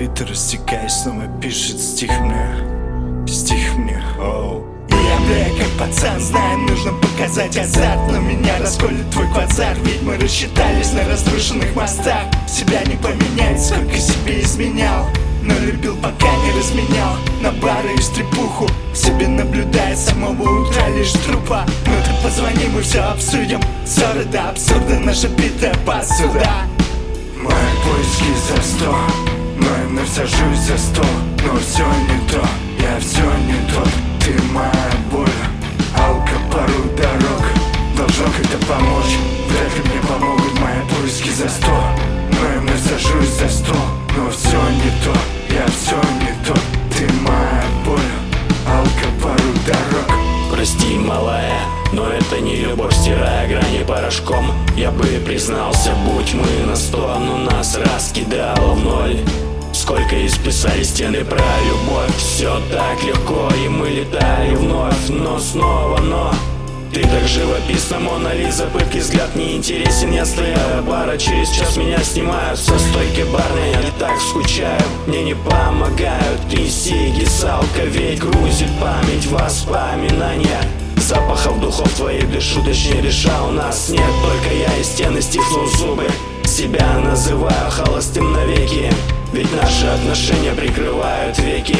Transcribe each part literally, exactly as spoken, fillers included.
ты растекаешь, снова пишет стих мне, стих мне, оу. Я, бля, как пацан, знаю, нужно показать азарт, но меня расколет твой квазар. Ведь мы рассчитались на разрушенных мостах. Себя не поменять, сколько себе изменял, но любил, пока не разменял. На бары и стрипуху себе наблюдает с самого утра лишь трупа. Ну ты позвони, мы все обсудим. Ссоры до абсурда, наша битая посуда. Мои поиски за сто, но я вновь сажусь за стол. Но все не то, я все не тот. Ты моя боль, алка пару дорог. Должно как-то помочь, вряд ли мне помогут мои поиски за сто. Но я вновь сажусь за стол. Но все не то, я все не тот. Ты моя боль, алка пару дорог. Прости, малая, но это не любовь, стирая грани порошком. Я бы признался, будь мы на сто, но нас раскидало в ноль. Сколько исписали стены про любовь, все так легко, и мы летали вновь, но снова, но ты так живописна, Мона Лиза, пыткий взгляд не интересен. Я стояла бара, через час меня снимают со стойки барной. Я так скучаю, мне не помогают и сиги с алковей. Грузит память воспоминания, запахов духов твоих дышу, точнее решал. Нас нет, только я и стены, стиснул зубы. Себя называю холостым навеки, ведь наши отношения прикрывают веки,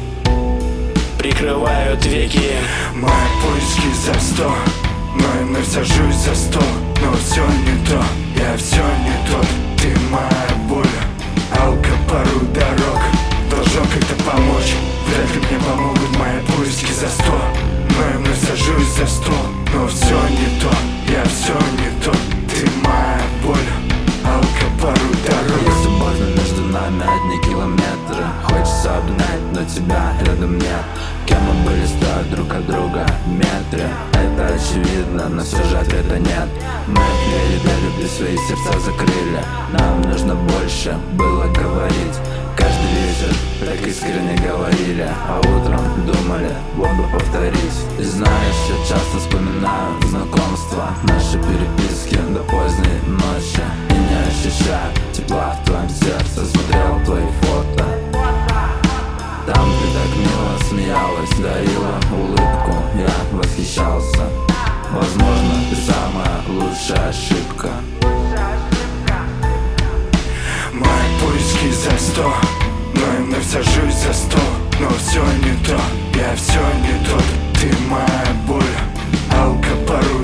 прикрывают веки. Мои поиски за сто, но я вновь сажусь за стол. Но все не то, я все не тот. Ты моя боль, алка пару дорог. Должно как-то помочь, вряд ли мне помогут мои поиски за сто. Но я вновь сажусь за стол. Но все не то, я все не тот. Ты моя боль, алка пару дорог. Есть любовь, но между нами одни километры. Хочется обнять, но тебя рядом нет. Кем мы были, стоя друг от друга в метре. Это очевидно, но все же ответа нет. Мы две для любви свои сердца закрыли. Нам нужно больше было говорить. Каждый вечер так искренне говорили, а утром думали, вот бы повторить. И знаешь, я часто вспоминаю знакомства, наши переписки до поздней ночи. И не ощущаю тепла в твоем сердце, смотрел твои фото. Там ты так мило смеялась, дарила улыбку, я восхищался. Возможно, ты самая лучшая ошибка. Мои поиски за сто, но я вновь сажусь за стол. Но все не то, я все не тот. Ты моя боль, алка пару